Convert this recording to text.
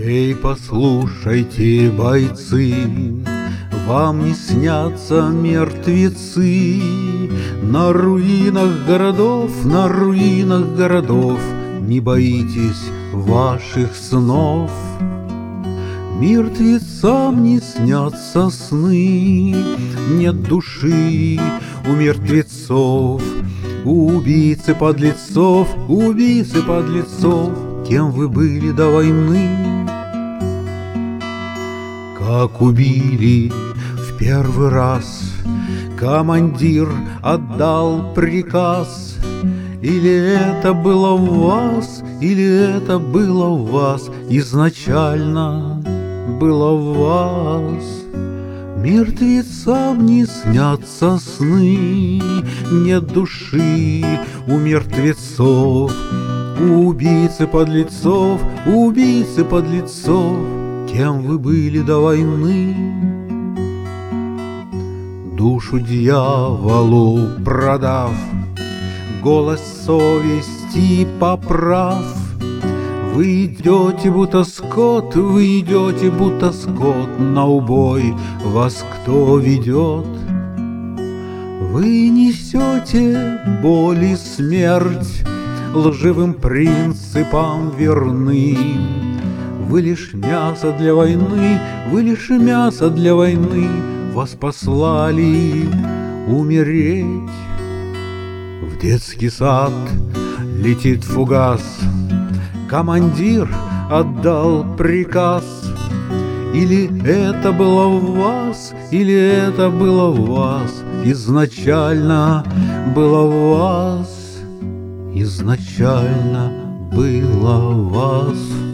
Эй, послушайте, бойцы, вам не снятся мертвецы. На руинах городов, на руинах городов не боитесь ваших снов. Мертвецам не снятся сны, нет души у мертвецов. Убийцы подлецов, убийцы подлецов, кем вы были до войны? Как убили в первый раз, командир отдал приказ. Или это было в вас, или это было в вас, изначально было в вас. Мертвецам не снятся сны, нет души у мертвецов. Убийцы подлецов, убийцы подлецов, кем вы были до войны? Душу дьяволу продав, голос совести поправ, вы идете, будто скот, вы идете, будто скот, на убой вас кто ведет? Вы несете боль и смерть, лживым принципам верны. Вы лишь мясо для войны, вы лишь мясо для войны, вас послали умереть. В детский сад летит фугас, командир отдал приказ. Или это было в вас, или это было в вас, изначально было в вас, изначально было в вас.